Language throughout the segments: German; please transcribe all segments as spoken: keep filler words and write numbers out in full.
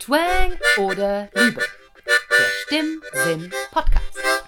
Twang oder Liebe? Der Stimmsinn-Podcast.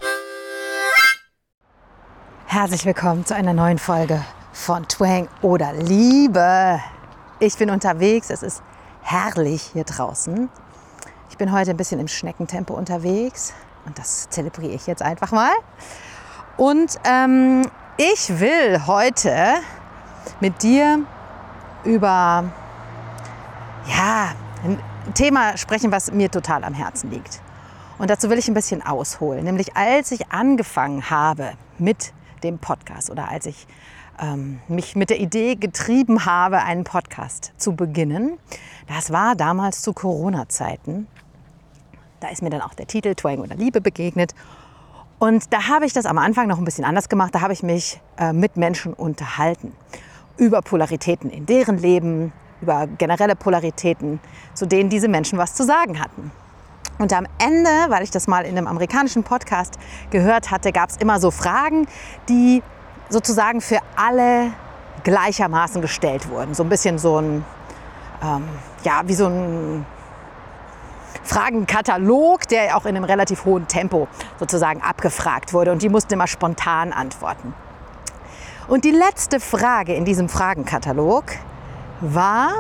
Herzlich willkommen zu einer neuen Folge von Twang oder Liebe. Ich bin unterwegs, es ist herrlich hier draußen. Ich bin heute ein bisschen im Schneckentempo unterwegs und das zelebriere ich jetzt einfach mal. Und ähm, ich will heute mit dir über ja, ein Thema sprechen, was mir total am Herzen liegt. Und dazu will ich ein bisschen ausholen. Nämlich als ich angefangen habe mit dem Podcast oder als ich ähm, mich mit der Idee getrieben habe, einen Podcast zu beginnen. Das war damals zu Corona-Zeiten. Da ist mir dann auch der Titel Twang oder Liebe begegnet. Und da habe ich das am Anfang noch ein bisschen anders gemacht. Da habe ich mich äh, mit Menschen unterhalten. Über Polaritäten in deren Leben, über generelle Polaritäten, zu denen diese Menschen was zu sagen hatten. Und am Ende, weil ich das mal in einem amerikanischen Podcast gehört hatte, gab es immer so Fragen, die sozusagen für alle gleichermaßen gestellt wurden. So ein bisschen so ein, ähm, ja, wie so ein Fragenkatalog, der auch in einem relativ hohen Tempo sozusagen abgefragt wurde. Und die mussten immer spontan antworten. Und die letzte Frage in diesem Fragenkatalog war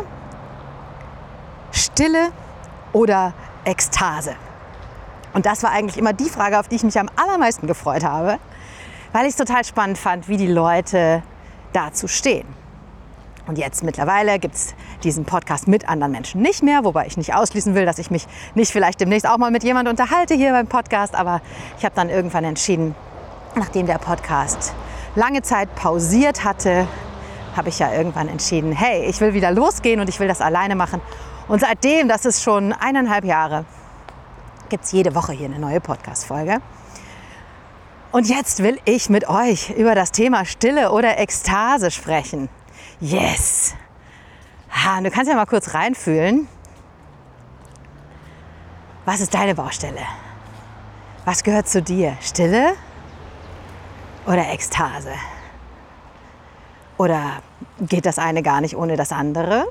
Stille oder Ekstase. Und das war eigentlich immer die Frage, auf die ich mich am allermeisten gefreut habe, weil ich es total spannend fand, wie die Leute dazu stehen. Und jetzt mittlerweile gibt es diesen Podcast mit anderen Menschen nicht mehr, wobei ich nicht ausschließen will, dass ich mich nicht vielleicht demnächst auch mal mit jemandem unterhalte hier beim Podcast. Aber ich habe dann irgendwann entschieden, nachdem der Podcast lange Zeit pausiert hatte, habe ich ja irgendwann entschieden, hey, ich will wieder losgehen und ich will das alleine machen. Und seitdem, das ist schon eineinhalb Jahre, gibt es jede Woche hier eine neue Podcast-Folge. Und jetzt will ich mit euch über das Thema Stille oder Ekstase sprechen. Yes! Ha, und du kannst ja mal kurz reinfühlen. Was ist deine Baustelle? Was gehört zu dir? Stille oder Ekstase? Oder geht das eine gar nicht ohne das andere?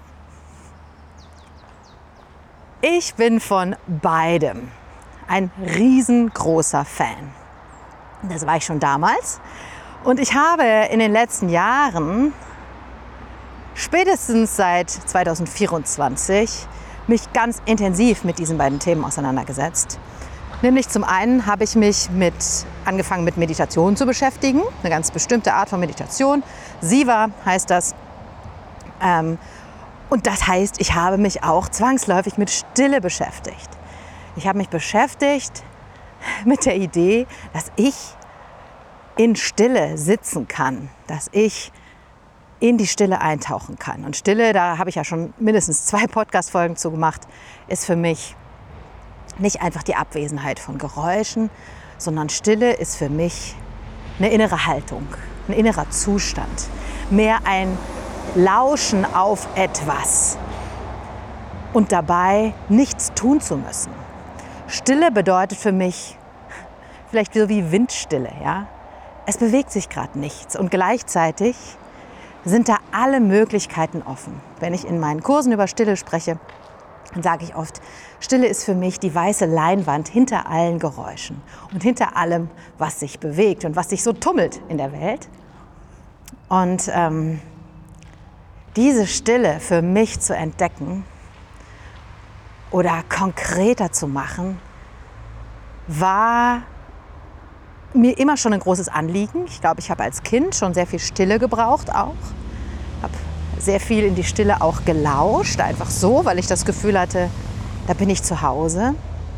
Ich bin von beidem ein riesengroßer Fan. Das war ich schon damals. Und ich habe in den letzten Jahren, spätestens seit zwanzig vierundzwanzig, mich ganz intensiv mit diesen beiden Themen auseinandergesetzt. Nämlich zum einen habe ich mich mit, angefangen mit Meditation zu beschäftigen, eine ganz bestimmte Art von Meditation. Siva heißt das. Ähm, und das heißt, ich habe mich auch zwangsläufig mit Stille beschäftigt. Ich habe mich beschäftigt mit der Idee, dass ich in Stille sitzen kann, dass ich in die Stille eintauchen kann. Und Stille, da habe ich ja schon mindestens zwei Podcast-Folgen zu gemacht, ist für mich nicht einfach die Abwesenheit von Geräuschen, sondern Stille ist für mich eine innere Haltung, ein innerer Zustand. Mehr ein Lauschen auf etwas und dabei nichts tun zu müssen. Stille bedeutet für mich vielleicht so wie Windstille. Ja? Es bewegt sich gerade nichts und gleichzeitig sind da alle Möglichkeiten offen. Wenn ich in meinen Kursen über Stille spreche, dann sage ich oft, Stille ist für mich die weiße Leinwand hinter allen Geräuschen und hinter allem, was sich bewegt und was sich so tummelt in der Welt. Und ähm, diese Stille für mich zu entdecken oder konkreter zu machen, war mir immer schon ein großes Anliegen. Ich glaube, ich habe als Kind schon sehr viel Stille gebraucht auch. Habe sehr viel in die Stille auch gelauscht, einfach so, weil ich das Gefühl hatte, da bin ich zu Hause.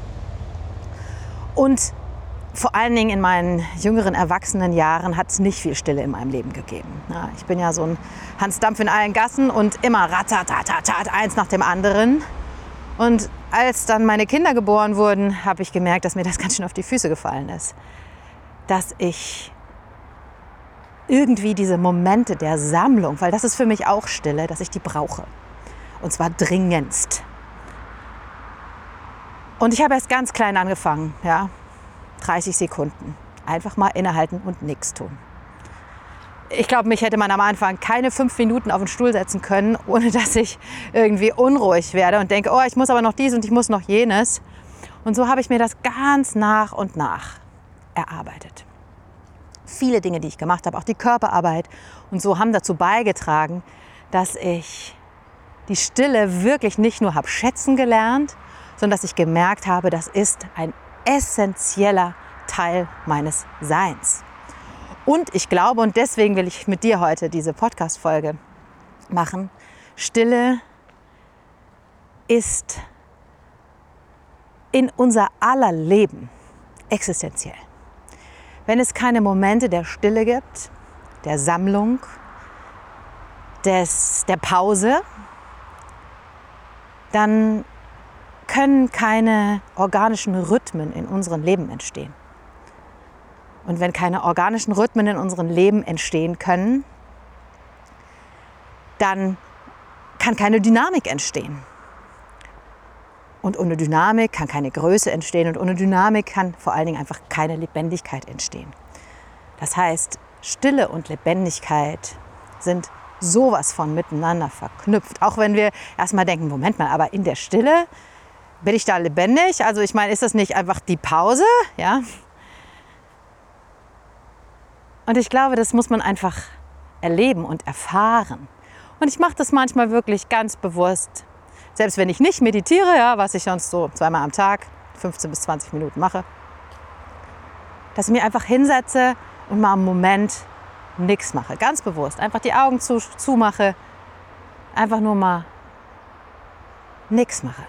Und vor allen Dingen in meinen jüngeren Erwachsenenjahren hat es nicht viel Stille in meinem Leben gegeben. Ja, ich bin ja so ein Hans Dampf in allen Gassen und immer ratatatatat, eins nach dem anderen. Und als dann meine Kinder geboren wurden, habe ich gemerkt, dass mir das ganz schön auf die Füße gefallen ist. Dass ich irgendwie diese Momente der Sammlung, weil das ist für mich auch Stille, dass ich die brauche. Und zwar dringendst. Und ich habe erst ganz klein angefangen, ja, dreißig Sekunden. Einfach mal innehalten und nichts tun. ich glaube, mich hätte man am Anfang keine fünf Minuten auf den Stuhl setzen können, ohne dass ich irgendwie unruhig werde und denke, oh, ich muss aber noch dies und ich muss noch jenes. Und so habe ich mir das ganz nach und nach erarbeitet. Viele Dinge, die ich gemacht habe, auch die Körperarbeit und so, haben dazu beigetragen, dass ich die Stille wirklich nicht nur habe schätzen gelernt, sondern dass ich gemerkt habe, das ist ein essentieller Teil meines Seins. Und ich glaube, und deswegen will ich mit dir heute diese Podcast-Folge machen, Stille ist in unser aller Leben existenziell. Wenn es keine Momente der Stille gibt, der Sammlung, des, der Pause, dann können keine organischen Rhythmen in unserem Leben entstehen. Und wenn keine organischen Rhythmen in unserem Leben entstehen können, dann kann keine Dynamik entstehen. Und ohne Dynamik kann keine Größe entstehen und ohne Dynamik kann vor allen Dingen einfach keine Lebendigkeit entstehen. Das heißt, Stille und Lebendigkeit sind sowas von miteinander verknüpft. Auch wenn wir erstmal denken, Moment mal, aber in der Stille bin ich da lebendig? Also ich meine, ist das nicht einfach die Pause? Ja. Und ich glaube, das muss man einfach erleben und erfahren. Und ich mache das manchmal wirklich ganz bewusst. Selbst wenn ich nicht meditiere, ja, was ich sonst so zweimal am Tag, fünfzehn bis zwanzig Minuten mache, dass ich mir einfach hinsetze und mal einen Moment nichts mache. Ganz bewusst. Einfach die Augen zu, zumache. Einfach nur mal nichts mache.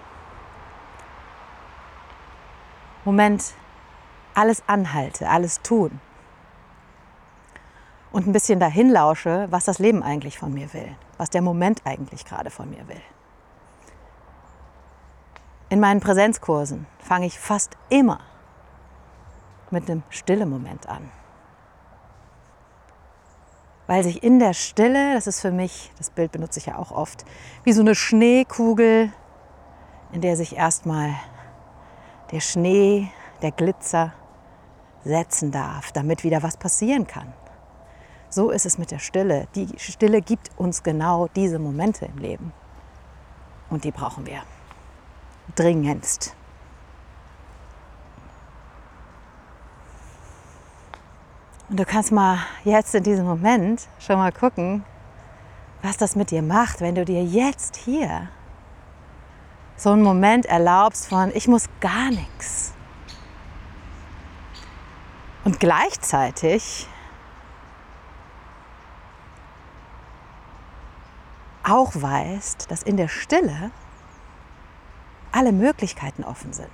Moment, alles anhalte, alles tun. Und ein bisschen dahin lausche, was das Leben eigentlich von mir will. Was der Moment eigentlich gerade von mir will. In meinen Präsenzkursen fange ich fast immer mit einem stillen Moment an. Weil sich in der Stille, das ist für mich, das Bild benutze ich ja auch oft, wie so eine Schneekugel, in der sich erstmal der Schnee, der Glitzer setzen darf, damit wieder was passieren kann. So ist es mit der Stille. Die Stille gibt uns genau diese Momente im Leben. Und die brauchen wir dringendst. Und du kannst mal jetzt in diesem Moment schon mal gucken, was das mit dir macht, wenn du dir jetzt hier so einen Moment erlaubst von, ich muss gar nichts. Und gleichzeitig auch weißt, dass in der Stille alle Möglichkeiten offen sind.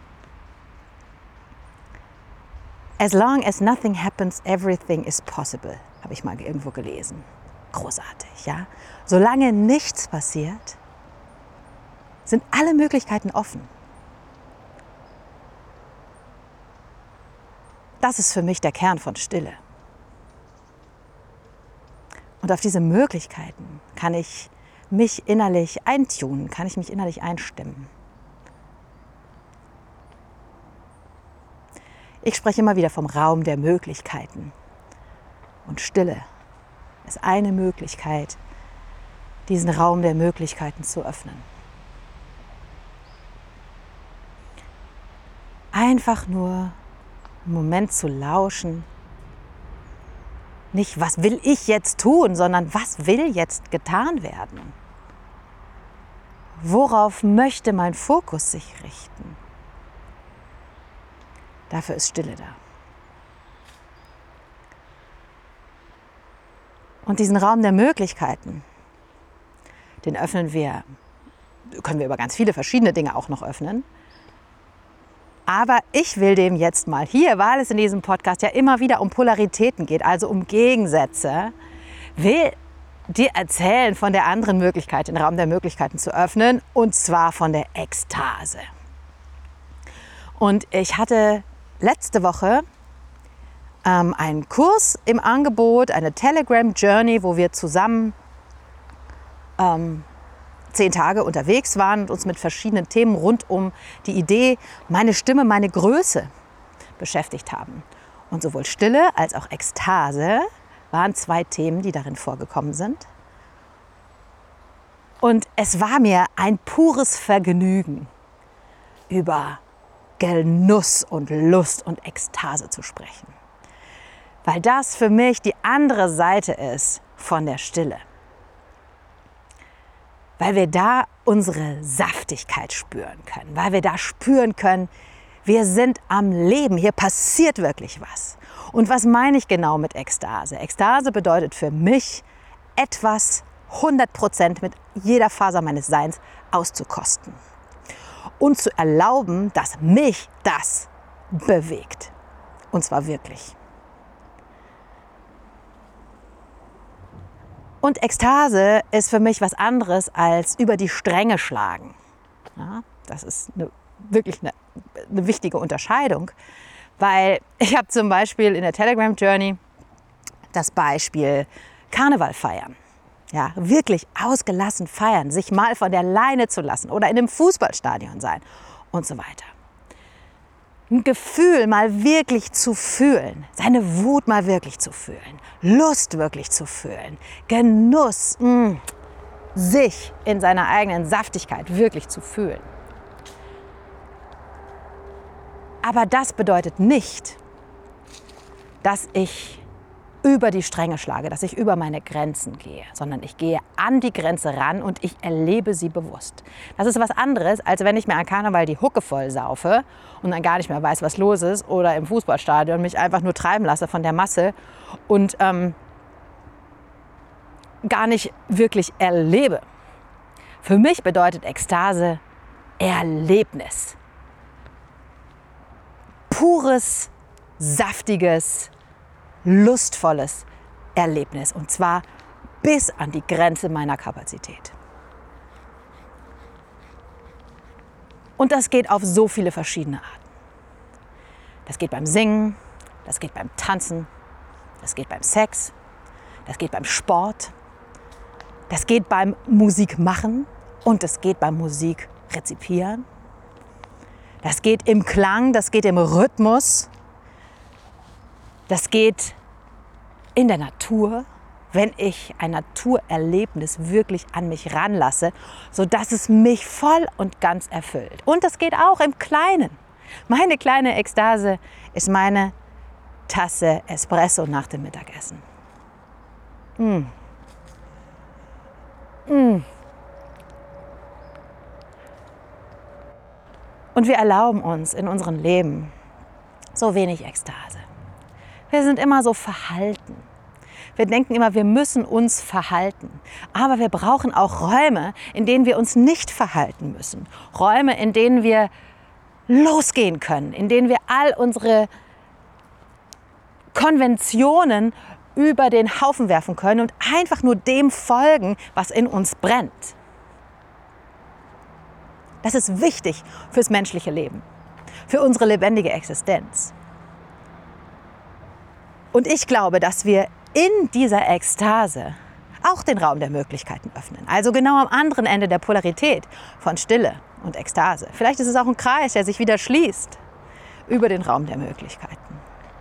As long as nothing happens, everything is possible, habe ich mal irgendwo gelesen. Großartig, ja? Solange nichts passiert, sind alle Möglichkeiten offen. Das ist für mich der Kern von Stille. Und auf diese Möglichkeiten kann ich mich innerlich eintunen, kann ich mich innerlich einstimmen. Ich spreche immer wieder vom Raum der Möglichkeiten. Und Stille ist eine Möglichkeit, diesen Raum der Möglichkeiten zu öffnen. Einfach nur einen Moment zu lauschen. Nicht, was will ich jetzt tun, sondern was will jetzt getan werden? Worauf möchte mein Fokus sich richten? Dafür ist Stille da. Und diesen Raum der Möglichkeiten, den öffnen wir, können wir über ganz viele verschiedene Dinge auch noch öffnen. Aber ich will dem jetzt mal hier, weil es in diesem Podcast ja immer wieder um Polaritäten geht, also um Gegensätze, will dir erzählen von der anderen Möglichkeit, den Raum der Möglichkeiten zu öffnen, und zwar von der Ekstase. Und ich hatte letzte Woche ähm, einen Kurs im Angebot, eine Telegram Journey, wo wir zusammen ähm, zehn Tage unterwegs waren und uns mit verschiedenen Themen rund um die Idee, meine Stimme, meine Größe beschäftigt haben. Und sowohl Stille als auch Ekstase waren zwei Themen, die darin vorgekommen sind. Und es war mir ein pures Vergnügen, über Genuss und Lust und Ekstase zu sprechen. Weil das für mich die andere Seite ist von der Stille. Weil wir da unsere Saftigkeit spüren können. Weil wir da spüren können, wir sind am Leben, hier passiert wirklich was. Und was meine ich genau mit Ekstase? Ekstase bedeutet für mich, etwas hundert Prozent mit jeder Faser meines Seins auszukosten. Und zu erlauben, dass mich das bewegt. Und zwar wirklich. Und Ekstase ist für mich was anderes als über die Stränge schlagen. Ja, das ist eine, wirklich eine, eine wichtige Unterscheidung, weil ich habe zum Beispiel in der Telegram Journey das Beispiel Karneval feiern. Ja, wirklich ausgelassen feiern, sich mal von der Leine zu lassen oder in einem Fußballstadion sein und so weiter. Ein Gefühl mal wirklich zu fühlen, seine Wut mal wirklich zu fühlen, Lust wirklich zu fühlen, Genuss, mh, sich in seiner eigenen Saftigkeit wirklich zu fühlen. Aber das bedeutet nicht, dass ich über die Stränge schlage, dass ich über meine Grenzen gehe, sondern ich gehe an die Grenze ran und ich erlebe sie bewusst. Das ist was anderes, als wenn ich mir an Karneval die Hucke voll saufe und dann gar nicht mehr weiß, was los ist, oder im Fußballstadion mich einfach nur treiben lasse von der Masse und ähm, gar nicht wirklich erlebe. Für mich bedeutet Ekstase Erlebnis. Pures, saftiges, lustvolles Erlebnis, und zwar bis an die Grenze meiner Kapazität. Und das geht auf so viele verschiedene Arten. Das geht beim Singen, das geht beim Tanzen, das geht beim Sex, das geht beim Sport, das geht beim Musikmachen und das geht beim Musikrezipieren. Das geht im Klang, das geht im Rhythmus. Das geht in der Natur, wenn ich ein Naturerlebnis wirklich an mich ranlasse, sodass es mich voll und ganz erfüllt. Und das geht auch im Kleinen. Meine kleine Ekstase ist meine Tasse Espresso nach dem Mittagessen. Mm. Mm. Und wir erlauben uns in unserem Leben so wenig Ekstase. Wir sind immer so verhalten. Wir denken immer, wir müssen uns verhalten. Aber wir brauchen auch Räume, in denen wir uns nicht verhalten müssen. Räume, in denen wir losgehen können, in denen wir all unsere Konventionen über den Haufen werfen können und einfach nur dem folgen, was in uns brennt. Das ist wichtig fürs menschliche Leben, für unsere lebendige Existenz. Und ich glaube, dass wir in dieser Ekstase auch den Raum der Möglichkeiten öffnen. Also genau am anderen Ende der Polarität von Stille und Ekstase. Vielleicht ist es auch ein Kreis, der sich wieder schließt über den Raum der Möglichkeiten.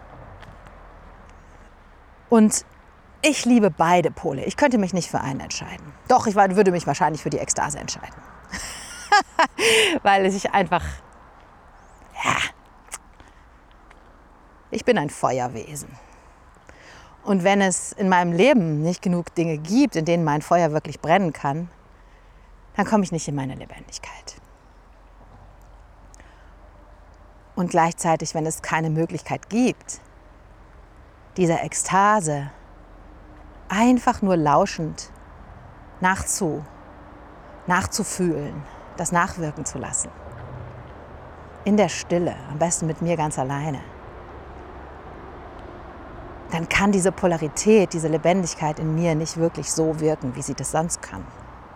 Und ich liebe beide Pole. Ich könnte mich nicht für einen entscheiden. Doch, ich würde mich wahrscheinlich für die Ekstase entscheiden. Weil ich einfach, ja, ich bin ein Feuerwesen. Und wenn es in meinem Leben nicht genug Dinge gibt, in denen mein Feuer wirklich brennen kann, dann komme ich nicht in meine Lebendigkeit. Und gleichzeitig, wenn es keine Möglichkeit gibt, dieser Ekstase einfach nur lauschend nachzu, nachzufühlen, das nachwirken zu lassen. In der Stille, am besten mit mir ganz alleine. Dann kann diese Polarität, diese Lebendigkeit in mir nicht wirklich so wirken, wie sie das sonst kann.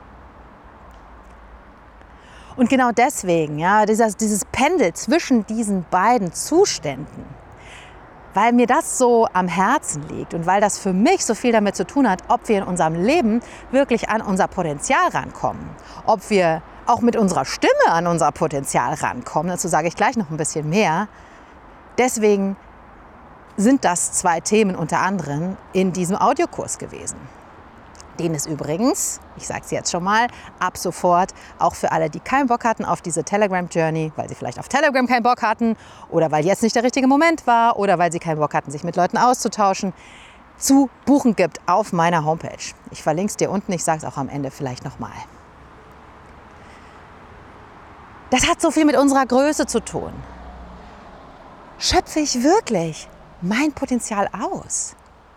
Und genau deswegen, ja, dieses, dieses Pendel zwischen diesen beiden Zuständen, weil mir das so am Herzen liegt und weil das für mich so viel damit zu tun hat, ob wir in unserem Leben wirklich an unser Potenzial rankommen, ob wir auch mit unserer Stimme an unser Potenzial rankommen, dazu sage ich gleich noch ein bisschen mehr. Deswegen sind das zwei Themen unter anderem in diesem Audiokurs gewesen. Den es übrigens, ich sage es jetzt schon mal, ab sofort auch für alle, die keinen Bock hatten auf diese Telegram-Journey, weil sie vielleicht auf Telegram keinen Bock hatten oder weil jetzt nicht der richtige Moment war oder weil sie keinen Bock hatten, sich mit Leuten auszutauschen, zu buchen gibt auf meiner Homepage. Ich verlinke es dir unten, ich sage es auch am Ende vielleicht nochmal. Das hat so viel mit unserer Größe zu tun. Schöpfe ich wirklich mein Potenzial aus?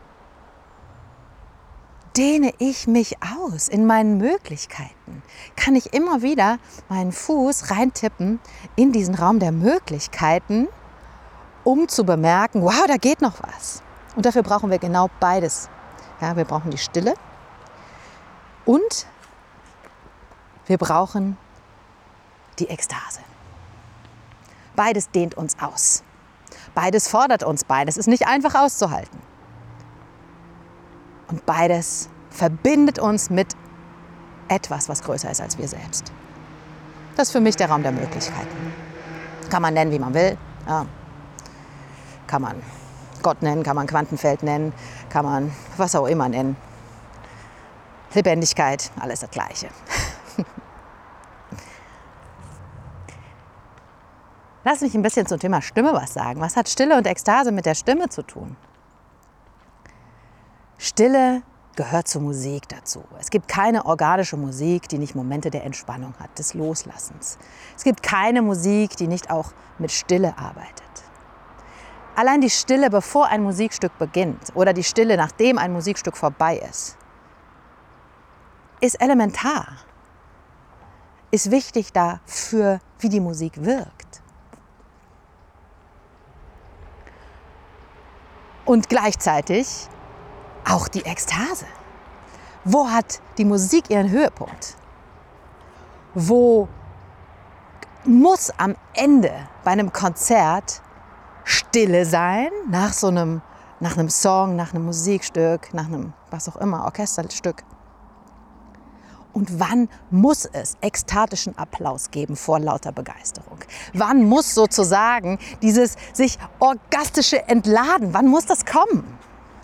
Dehne ich mich aus in meinen Möglichkeiten? Kann ich immer wieder meinen Fuß reintippen in diesen Raum der Möglichkeiten, um zu bemerken, wow, da geht noch was. Und dafür brauchen wir genau beides. Ja, wir brauchen die Stille und wir brauchen die Ekstase. Beides dehnt uns aus. Beides fordert uns, beides ist nicht einfach auszuhalten. Und beides verbindet uns mit etwas, was größer ist als wir selbst. Das ist für mich der Raum der Möglichkeiten. Kann man nennen, wie man will. Ja. Kann man Gott nennen, kann man Quantenfeld nennen, kann man was auch immer nennen. Lebendigkeit, alles das Gleiche. Lass mich ein bisschen zum Thema Stimme was sagen. Was hat Stille und Ekstase mit der Stimme zu tun? Stille gehört zur Musik dazu. Es gibt keine organische Musik, die nicht Momente der Entspannung hat, des Loslassens. Es gibt keine Musik, die nicht auch mit Stille arbeitet. Allein die Stille, bevor ein Musikstück beginnt oder die Stille, nachdem ein Musikstück vorbei ist, ist elementar, ist wichtig dafür, wie die Musik wirkt. Und gleichzeitig auch die Ekstase. Wo hat die Musik ihren Höhepunkt? Wo muss am Ende bei einem Konzert Stille sein, nach so einem, nach einem Song, nach einem Musikstück, nach einem, was auch immer, Orchesterstück? Und wann muss es ekstatischen Applaus geben vor lauter Begeisterung? Wann muss sozusagen dieses sich orgastische Entladen, wann muss das kommen?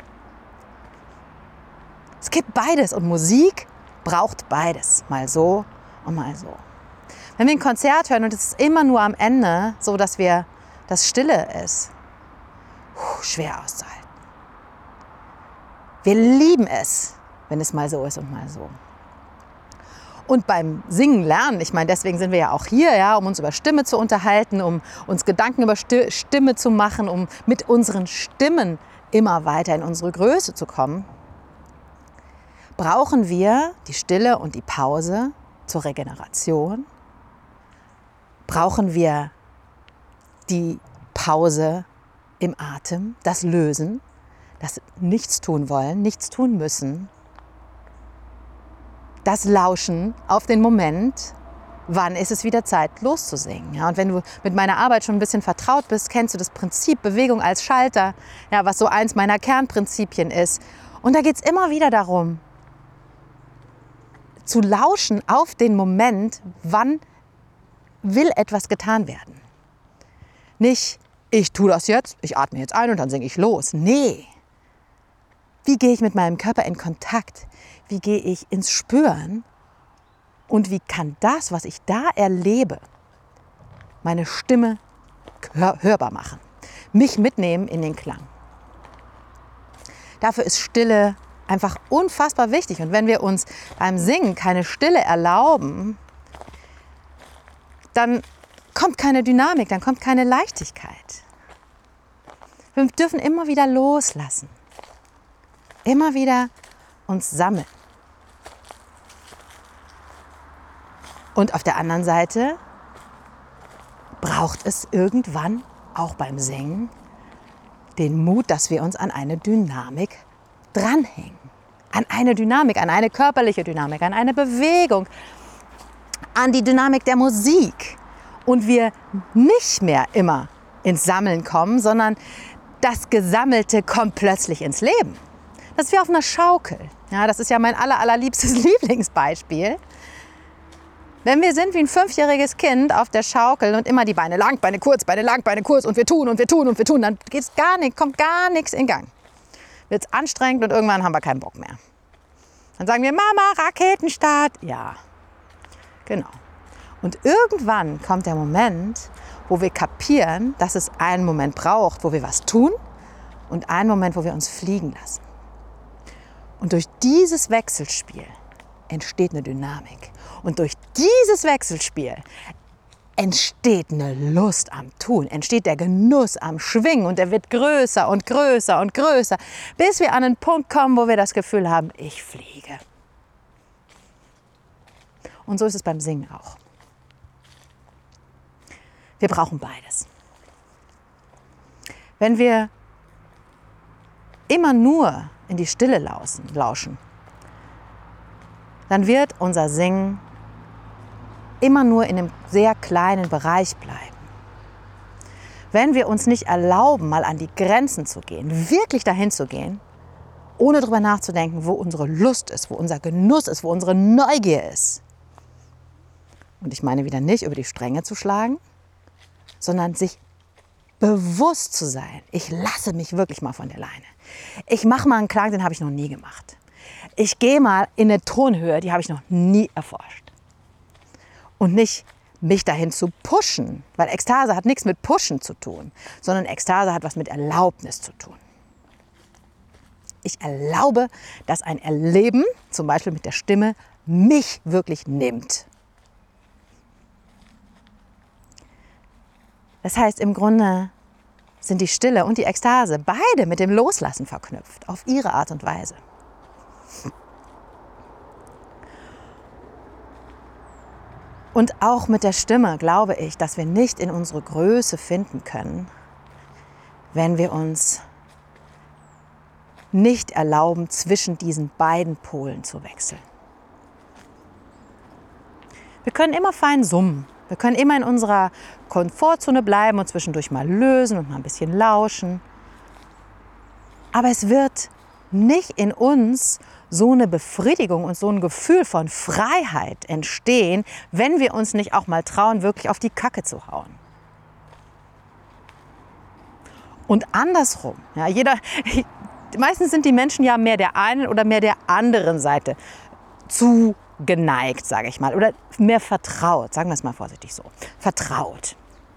Es gibt beides und Musik braucht beides, mal so und mal so. Wenn wir ein Konzert hören und es ist immer nur am Ende so, dass wir das Stille ist, puh, schwer auszuhalten. Wir lieben es, wenn es mal so ist und mal so. Und beim Singen lernen, ich meine, deswegen sind wir ja auch hier, ja, um uns über Stimme zu unterhalten, um uns Gedanken über Stimme zu machen, um mit unseren Stimmen immer weiter in unsere Größe zu kommen, brauchen wir die Stille und die Pause zur Regeneration, brauchen wir die Pause im Atem, das Lösen, das Nichts tun wollen, nichts tun müssen, das Lauschen auf den Moment, wann ist es wieder Zeit loszusingen. Ja, und wenn du mit meiner Arbeit schon ein bisschen vertraut bist, kennst du das Prinzip Bewegung als Schalter, ja, was so eins meiner Kernprinzipien ist. Und da geht es immer wieder darum, zu lauschen auf den Moment, wann will etwas getan werden. Nicht, ich tue das jetzt, ich atme jetzt ein und dann singe ich los. Nee. Wie gehe ich mit meinem Körper in Kontakt? Wie gehe ich ins Spüren? Und wie kann das, was ich da erlebe, meine Stimme hör- hörbar machen? Mich mitnehmen in den Klang. Dafür ist Stille einfach unfassbar wichtig. Und wenn wir uns beim Singen keine Stille erlauben, dann kommt keine Dynamik, dann kommt keine Leichtigkeit. Wir dürfen immer wieder loslassen. Immer wieder uns sammeln. Und auf der anderen Seite braucht es irgendwann, auch beim Singen, den Mut, dass wir uns an eine Dynamik dranhängen. An eine Dynamik, an eine körperliche Dynamik, an eine Bewegung, an die Dynamik der Musik. Und wir nicht mehr immer ins Sammeln kommen, sondern das Gesammelte kommt plötzlich ins Leben. Das ist wie auf einer Schaukel. Ja, das ist ja mein aller, allerliebstes Lieblingsbeispiel. Wenn wir sind wie ein fünfjähriges Kind auf der Schaukel und immer die Beine lang, Beine kurz, Beine lang, Beine kurz und wir tun und wir tun und wir tun, dann geht's gar nicht, kommt gar nichts in Gang. Wird's anstrengend und irgendwann haben wir keinen Bock mehr. Dann sagen wir, Mama, Raketenstart. Ja, genau. Und irgendwann kommt der Moment, wo wir kapieren, dass es einen Moment braucht, wo wir was tun und einen Moment, wo wir uns fliegen lassen. Und durch dieses Wechselspiel entsteht eine Dynamik. Und durch dieses Wechselspiel entsteht eine Lust am Tun, entsteht der Genuss am Schwingen und der wird größer und größer und größer, bis wir an einen Punkt kommen, wo wir das Gefühl haben, ich fliege. Und so ist es beim Singen auch. Wir brauchen beides. Wenn wir immer nur in die Stille lauschen, dann wird unser Singen immer nur in einem sehr kleinen Bereich bleiben. Wenn wir uns nicht erlauben, mal an die Grenzen zu gehen, wirklich dahin zu gehen, ohne darüber nachzudenken, wo unsere Lust ist, wo unser Genuss ist, wo unsere Neugier ist. Und ich meine wieder nicht, über die Stränge zu schlagen, sondern sich bewusst zu sein. Ich lasse mich wirklich mal von der Leine. Ich mache mal einen Klang, den habe ich noch nie gemacht. Ich gehe mal in eine Tonhöhe, die habe ich noch nie erforscht. Und nicht mich dahin zu pushen, weil Ekstase hat nichts mit Pushen zu tun, sondern Ekstase hat was mit Erlaubnis zu tun. Ich erlaube, dass ein Erleben, zum Beispiel mit der Stimme, mich wirklich nimmt. Das heißt, im Grunde sind die Stille und die Ekstase beide mit dem Loslassen verknüpft, auf ihre Art und Weise. Und auch mit der Stimme glaube ich, dass wir nicht in unsere Größe finden können, wenn wir uns nicht erlauben, zwischen diesen beiden Polen zu wechseln. Wir können immer fein summen. Wir können immer in unserer Komfortzone bleiben und zwischendurch mal lösen und mal ein bisschen lauschen. Aber es wird nicht in uns so eine Befriedigung und so ein Gefühl von Freiheit entstehen, wenn wir uns nicht auch mal trauen, wirklich auf die Kacke zu hauen. Und andersrum, ja, jeder, meistens sind die Menschen ja mehr der einen oder mehr der anderen Seite zu geneigt, sage ich mal, oder mehr vertraut, sagen wir es mal vorsichtig so, vertraut.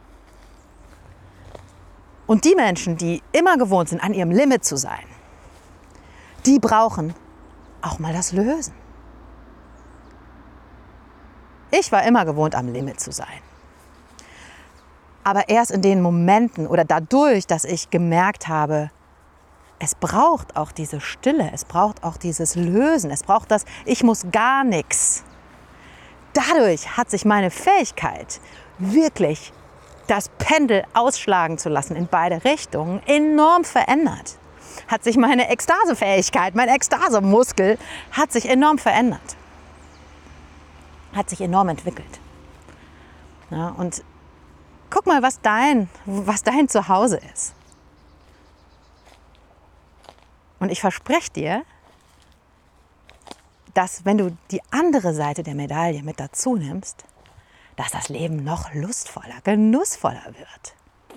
Und die Menschen, die immer gewohnt sind, an ihrem Limit zu sein, die brauchen auch mal das Lösen. Ich war immer gewohnt, am Limit zu sein. Aber erst in den Momenten oder dadurch, dass ich gemerkt habe, es braucht auch diese Stille, es braucht auch dieses Lösen, es braucht das, ich muss gar nichts. Dadurch hat sich meine Fähigkeit, wirklich das Pendel ausschlagen zu lassen in beide Richtungen, enorm verändert. Hat sich meine Ekstasefähigkeit, mein Ekstasemuskel hat sich enorm verändert. Hat sich enorm entwickelt. Ja, und guck mal, was dein, was dein Zuhause ist. Und ich verspreche dir, dass wenn du die andere Seite der Medaille mit dazu nimmst, dass das Leben noch lustvoller, genussvoller wird.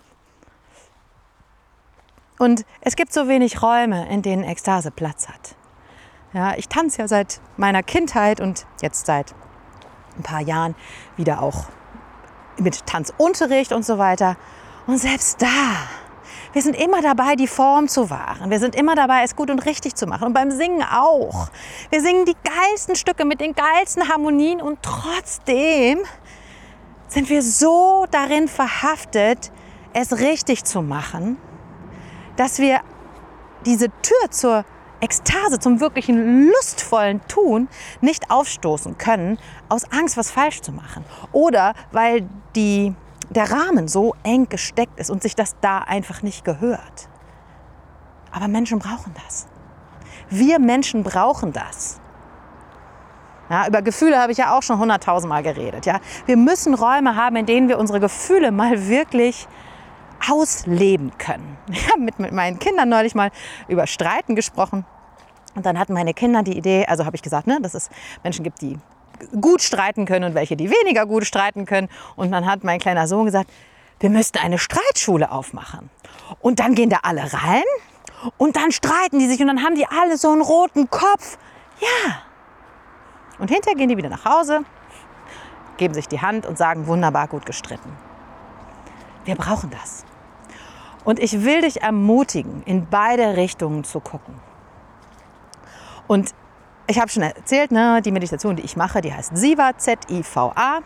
Und es gibt so wenig Räume, in denen Ekstase Platz hat. Ja, ich tanze ja seit meiner Kindheit und jetzt seit ein paar Jahren wieder auch mit Tanzunterricht und so weiter. Und selbst da, wir sind immer dabei, die Form zu wahren. Wir sind immer dabei, es gut und richtig zu machen. Und beim Singen auch. Wir singen die geilsten Stücke mit den geilsten Harmonien und trotzdem sind wir so darin verhaftet, es richtig zu machen, dass wir diese Tür zur Ekstase, zum wirklichen lustvollen Tun nicht aufstoßen können, aus Angst, was falsch zu machen. Oder weil die, der Rahmen so eng gesteckt ist und sich das da einfach nicht gehört. Aber Menschen brauchen das. Wir Menschen brauchen das. Ja, über Gefühle habe ich ja auch schon hunderttausendmal geredet. Ja? Wir müssen Räume haben, in denen wir unsere Gefühle mal wirklich ausleben können. Ich habe mit, mit meinen Kindern neulich mal über Streiten gesprochen und dann hatten meine Kinder die Idee, also habe ich gesagt, ne, dass es Menschen gibt, die gut streiten können und welche, die weniger gut streiten können. Und dann hat mein kleiner Sohn gesagt, wir müssten eine Streitschule aufmachen. Und dann gehen da alle rein und dann streiten die sich und dann haben die alle so einen roten Kopf. Ja. Und hinterher gehen die wieder nach Hause, geben sich die Hand und sagen, wunderbar, gut gestritten. Wir brauchen das. Und ich will dich ermutigen, in beide Richtungen zu gucken. Und ich habe schon erzählt, ne, die Meditation, die ich mache, die heißt Ziva, Z I V A.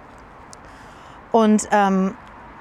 Und ähm,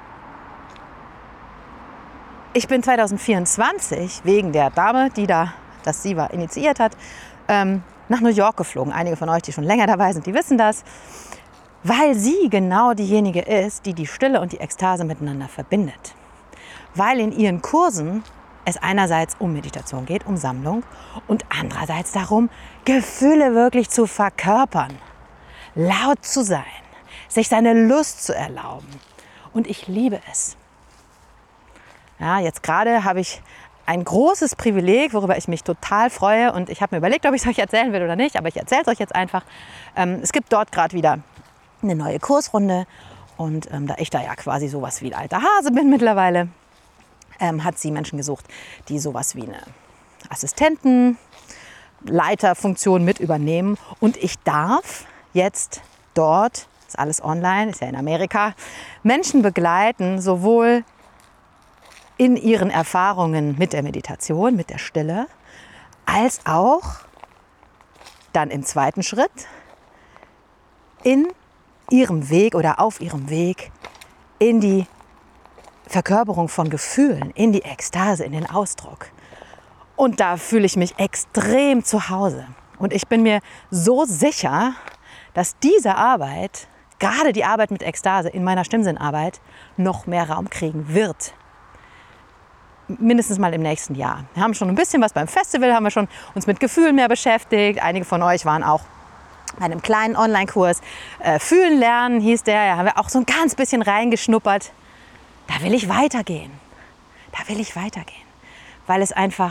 ich bin zwanzig vierundzwanzig wegen der Dame, die da das Ziva initiiert hat, ähm, nach New York geflogen. Einige von euch, die schon länger dabei sind, die wissen das. Weil sie genau diejenige ist, die die Stille und die Ekstase miteinander verbindet. Weil in ihren Kursen es einerseits um Meditation geht, um Sammlung und andererseits darum, Gefühle wirklich zu verkörpern, laut zu sein, sich seine Lust zu erlauben. Und ich liebe es. Ja, jetzt gerade habe ich ein großes Privileg, worüber ich mich total freue. Und ich habe mir überlegt, ob ich es euch erzählen will oder nicht, aber ich erzähle es euch jetzt einfach. Ähm, es gibt dort gerade wieder eine neue Kursrunde. Und ähm, da ich da ja quasi sowas wie ein alter Hase bin mittlerweile, ähm, hat sie Menschen gesucht, die sowas wie eine Assistenten, Leiterfunktion mit übernehmen. Und ich darf jetzt dort, ist alles online, ist ja in Amerika, Menschen begleiten, sowohl in ihren Erfahrungen mit der Meditation, mit der Stille, als auch dann im zweiten Schritt in ihrem Weg oder auf ihrem Weg in die Verkörperung von Gefühlen, in die Ekstase, in den Ausdruck. Und da fühle ich mich extrem zu Hause. Und ich bin mir so sicher, dass diese Arbeit, gerade die Arbeit mit Ekstase in meiner Stimmsinnarbeit, noch mehr Raum kriegen wird. Mindestens mal im nächsten Jahr. Wir haben schon ein bisschen was beim Festival, haben wir schon uns mit Gefühlen mehr beschäftigt. Einige von euch waren auch bei einem kleinen Online-Kurs. Äh, Fühlen lernen hieß der, da haben wir auch so ein ganz bisschen reingeschnuppert. Da will ich weitergehen. Da will ich weitergehen. Weil es einfach,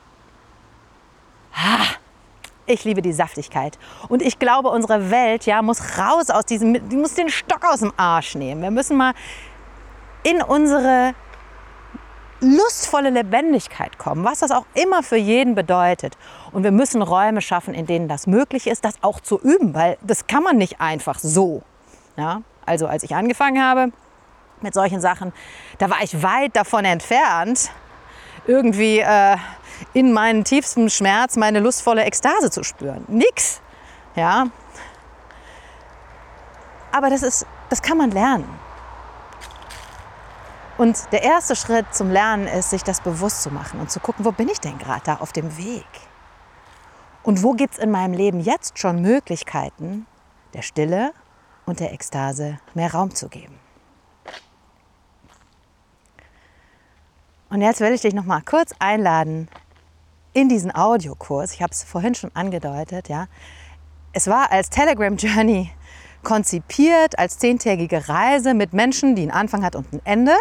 ah, ich liebe die Saftigkeit. Und ich glaube, unsere Welt ja, muss raus aus diesem, die muss den Stock aus dem Arsch nehmen. Wir müssen mal in unsere lustvolle Lebendigkeit kommen, was das auch immer für jeden bedeutet. Und wir müssen Räume schaffen, in denen das möglich ist, das auch zu üben, weil das kann man nicht einfach so. Ja? Also als ich angefangen habe mit solchen Sachen, da war ich weit davon entfernt, irgendwie äh, in meinen tiefsten Schmerz meine lustvolle Ekstase zu spüren. Nix. Ja? Aber das ist, das kann man lernen. Und der erste Schritt zum Lernen ist, sich das bewusst zu machen und zu gucken, wo bin ich denn gerade da auf dem Weg? Und wo gibt es in meinem Leben jetzt schon Möglichkeiten, der Stille und der Ekstase mehr Raum zu geben? Und jetzt will ich dich noch mal kurz einladen in diesen Audiokurs. Ich habe es vorhin schon angedeutet. Ja. Es war als Telegram Journey konzipiert, als zehntägige Reise mit Menschen, die einen Anfang hat und ein Ende.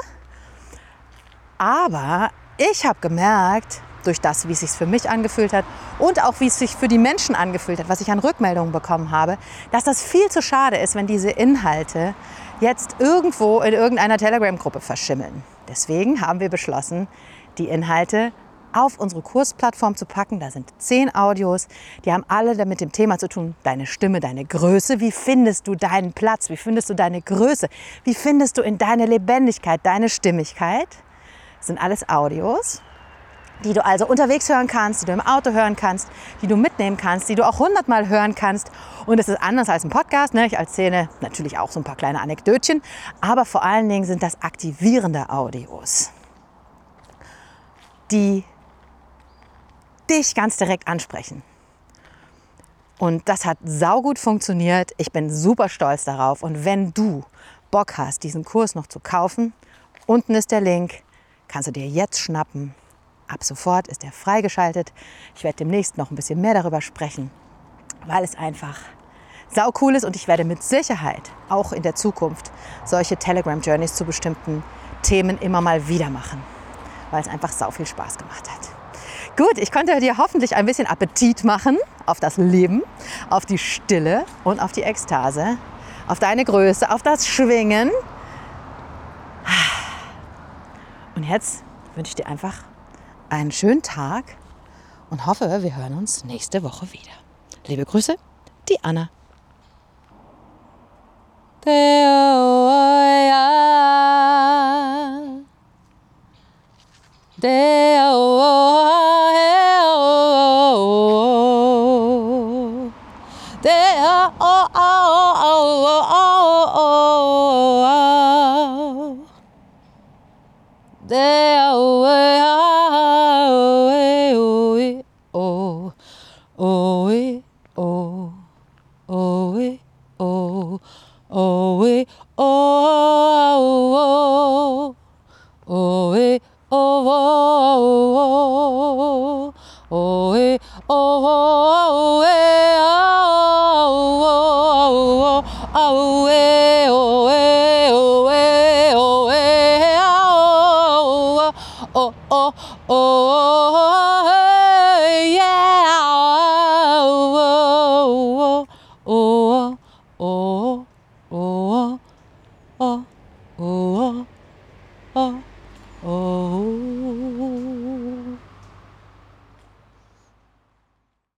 Aber ich habe gemerkt, durch das, wie es sich für mich angefühlt hat und auch wie es sich für die Menschen angefühlt hat, was ich an Rückmeldungen bekommen habe, dass das viel zu schade ist, wenn diese Inhalte jetzt irgendwo in irgendeiner Telegram-Gruppe verschimmeln. Deswegen haben wir beschlossen, die Inhalte auf unsere Kursplattform zu packen. Da sind zehn Audios, die haben alle mit dem Thema zu tun, deine Stimme, deine Größe. Wie findest du deinen Platz? Wie findest du deine Größe? Wie findest du in deine Lebendigkeit, deine Stimmigkeit? Das sind alles Audios, die du also unterwegs hören kannst, die du im Auto hören kannst, die du mitnehmen kannst, die du auch hundertmal hören kannst. Und es ist anders als ein Podcast. Ne? Ich erzähle natürlich auch so ein paar kleine Anekdötchen, aber vor allen Dingen sind das aktivierende Audios, die dich ganz direkt ansprechen. Und das hat saugut funktioniert. Ich bin super stolz darauf. Und wenn du Bock hast, diesen Kurs noch zu kaufen, unten ist der Link, kannst du dir jetzt schnappen. Ab sofort ist er freigeschaltet. Ich werde demnächst noch ein bisschen mehr darüber sprechen, weil es einfach sau cool ist und ich werde mit Sicherheit auch in der Zukunft solche Telegram Journeys zu bestimmten Themen immer mal wieder machen, weil es einfach sau viel Spaß gemacht hat. Gut, ich konnte dir hoffentlich ein bisschen Appetit machen auf das Leben, auf die Stille und auf die Ekstase, auf deine Größe, auf das Schwingen. Und jetzt wünsche ich dir einfach einen schönen Tag und hoffe, wir hören uns nächste Woche wieder. Liebe Grüße, die Anna. Oh